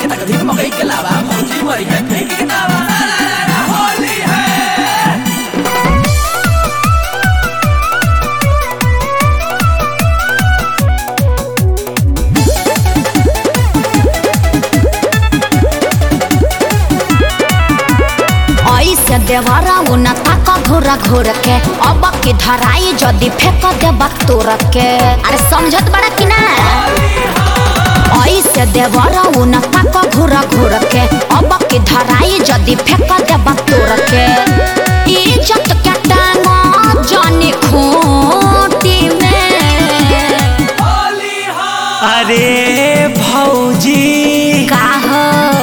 तक अधिक मकई के लावा भौजी मरी है फेंक के दावा होली है। ऐसे देवरा उना ताका घोरा घोर के अब की धराई जदी फेंक देबा तोर के। अरे समझत बड़ा कि ना ऐसे देवरा उना ताका घोरा घोर के अब की धराई जदी फेंक देबा तोर के। इज्जत के टांगा जानी खूंटी में। अरे भौजी का हो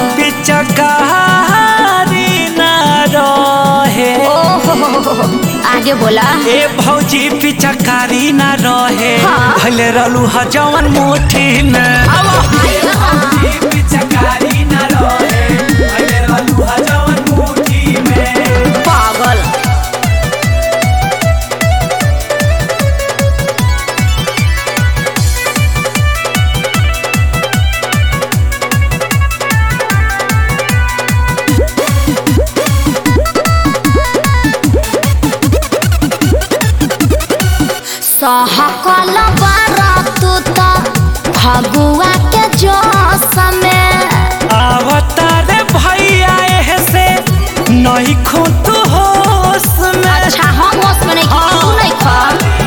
पिचकारी ना रहे। आगे बोला ए भौजी पिचकारी ना रहे हाँ। भले रहलू ह जवन मुट्ठी में। पिचकारी ना रहे भले रहलू ह जवन मुट्ठी में। पागल सहकल बारातू तो फगुआ के जोश में। अवतारे भैया से नहीं खो तू होश में। अच्छा हम होश में नहीं तू नहीं खा।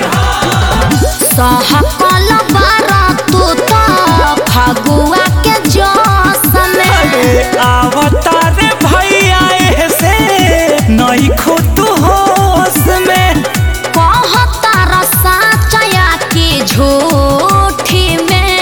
सहकल बारातू तो फगुआ के जोश में। अवतारे भैया से नहीं खो तू होश में। कहता रसा चया की झूठी में।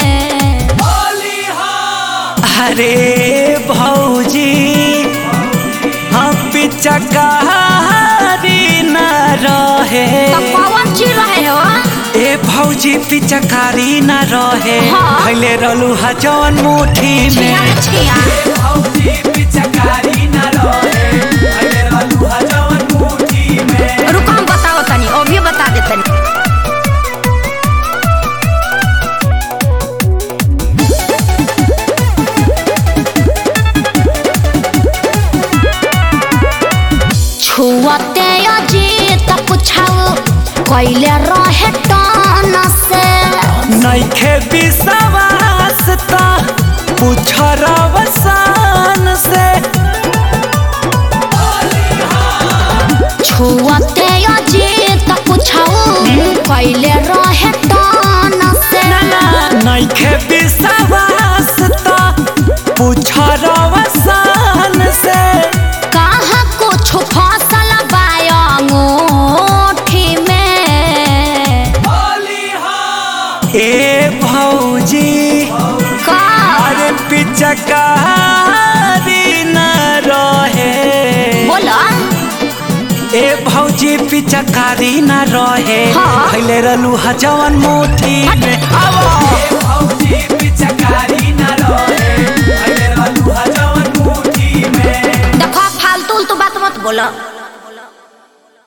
अरे भौजी हम पिचकारी न रहे। तो कौन चीज रहे हो? ए भौजी पिचकारी न रहे हाँ। भले रहलू ह जवन मुट्ठी में। छिया भौजी पिचकारी न रहे भले रहलू ह जवन मुट्ठी में। रुको हम बताओ तनी अभी बता दे तनी। छुअते अजीत पुछाओ कैले रहे टन से। नइखे विश्वास त पूछ रवसान से। छुअते अजीत पुछाओ कैले रहे टन से। नइखे विश्वास त पूछ रवसान से। कहाँ कुछ फसल बायंगूठी में। ए भौजी का अरे पिचकारी न रहे। बोला ए भौजी पिचकारी न रहे हाँ। भले रहलू ह जवन मुट्ठी में।